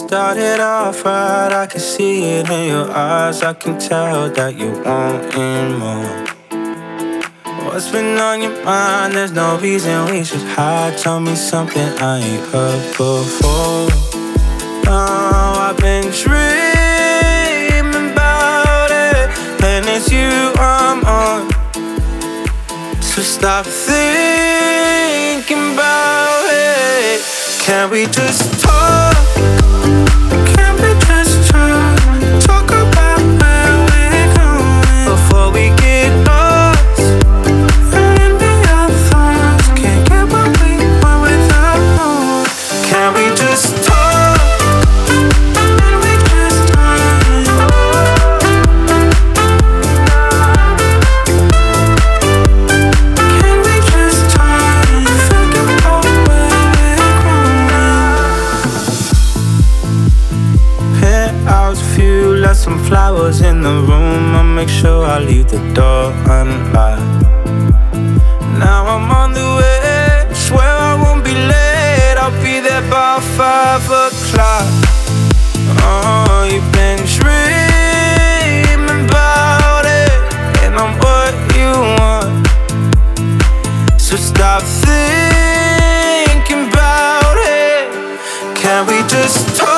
started off right, I can see it in your eyes. I can tell that you wanting more. What's been on your mind? There's no reason we should hide. Tell me something I ain't heard before. Oh, I've been dreaming about it, and it's you I'm on. So stop thinking about it. Can we just talk? Can we just talk? Talk about where we're going before we get lost in the other thoughts. Can't get what we want without more. Can we just talk? Can we just talk? Can we just talk? Think about where we're going. Penthouse view, left some flowers in the room. I'll make sure I leave the door unlocked. Now I'm on the way, swear I won't be late. I'll be there by 5 o'clock. Oh, you've been dreaming about it, and I'm what you want. So stop thinking about it. Can we just talk?